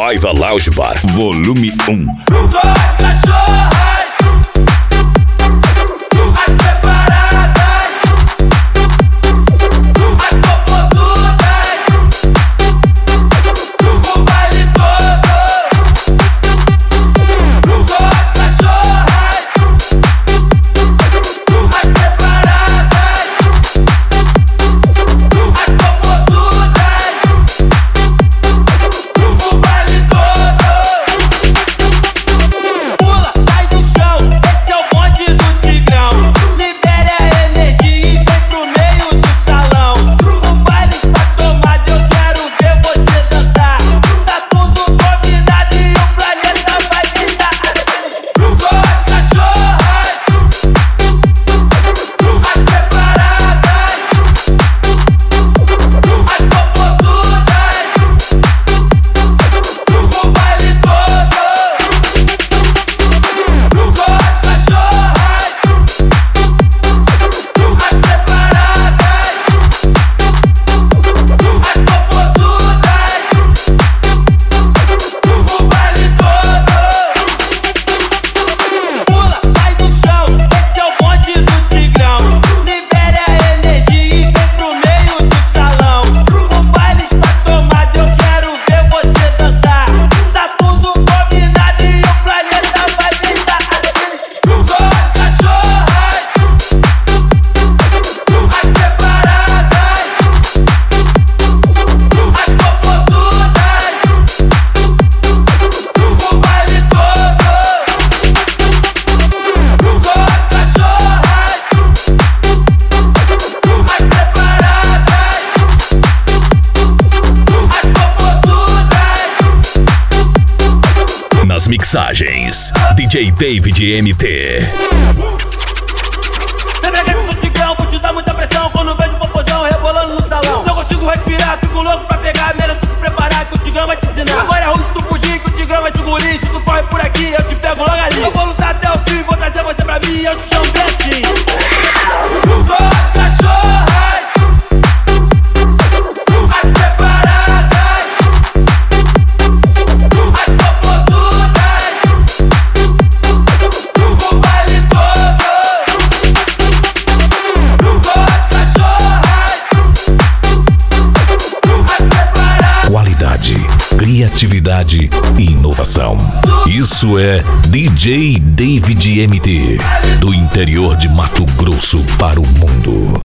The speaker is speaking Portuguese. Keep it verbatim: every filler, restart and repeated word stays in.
Paiva Lounge Bar, volume um. Mixagens D J David M T. Lembra que eu sou tigrão, vou te dar muita pressão quando vejo popozão rebolando no salão. Não consigo respirar, fico louco pra pegar. Melhor tu se preparar que o tigrão vai te ensinar. Agora é ruim se tu fugir que o tigrão vai te engolir. Se tu corre por aqui, eu te pego logo ali. Eu vou lutar até o fim, vou trazer você pra mim e eu te chamo bem assim. Sou as cachorras. Criatividade e inovação. Isso é D J David M T, do interior de Mato Grosso para o mundo.